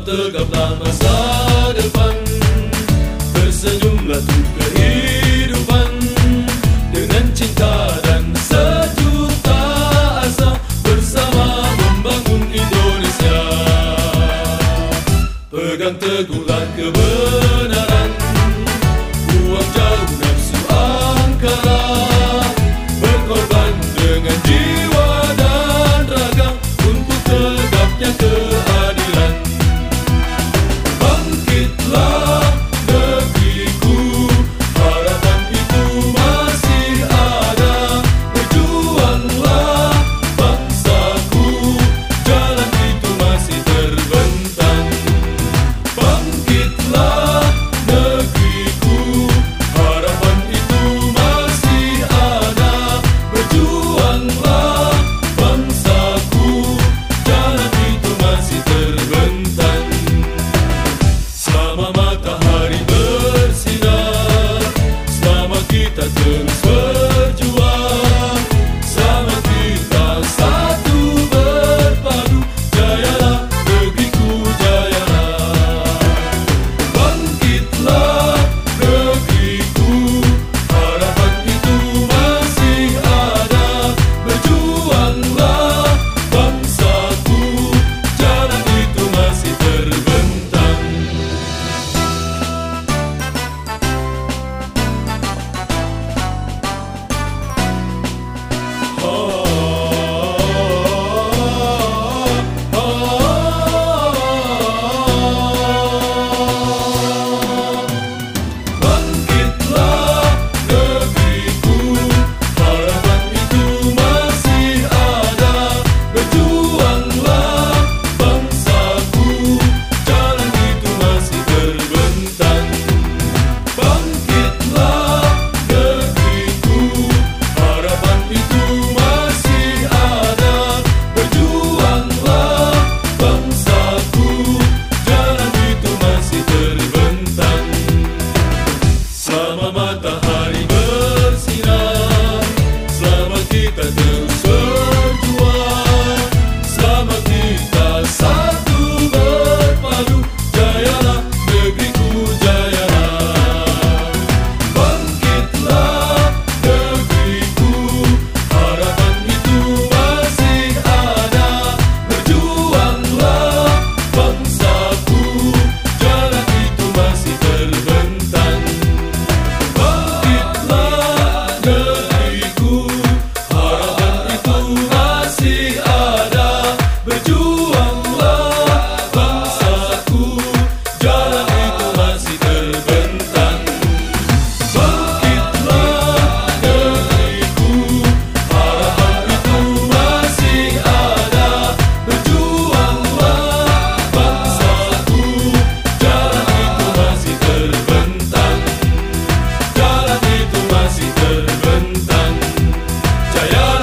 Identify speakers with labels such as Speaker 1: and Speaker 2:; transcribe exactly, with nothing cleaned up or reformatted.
Speaker 1: tegaplah masa depan. Tersenyumlah untuk kehidupan, dengan cinta dan sejuta asa, bersama membangun Indonesia. Pegang teguhlah kebenaran, buang jauh nafsu angkara, berkorban dengan jiwa dan raga untuk tegaknya keadilan. Bangkitlah negeriku, harapan itu masih ada. Berjuanglah bangsaku, jalan itu masih terbentang. Bangkitlah negeriku, harapan itu masih ada. Berjuanglah bangsaku, jalan itu masih terbentang. Selama matahari bersinar, selama kita terus berjuang, selama kita satu berpadu, jayalah negeriku, jayalah. Bangkitlah negeriku, harapan itu masih ada. Berjuanglah bangsaku, jalan itu masih terbentang. Bangkitlah negeriku, harapan itu masih ada. Berjuanglah bangsaku, jalan itu masih terbentang. Bangkitlah negeriku, harapan itu masih ada. Berjuanglah bangsaku, jalan itu masih terbentang. Selama matahari bersinar, selama kita terus berjuang, selama kita satu berpadu, jayalah negeriku, jayalah. Bangkitlah negeriku, harapan itu masih ada. Berjuanglah bangsaku, jalan itu masih terbentang. Bangkitlah negeriku, harapan itu masih ada. Berjuanglah bangsaku, jalan itu masih terbentang. Bangkitlah negeriku, harapan itu masih ada. Berjuanglah bangsaku, jalan itu masih terbentang. Jalan itu masih terbentang. Jaya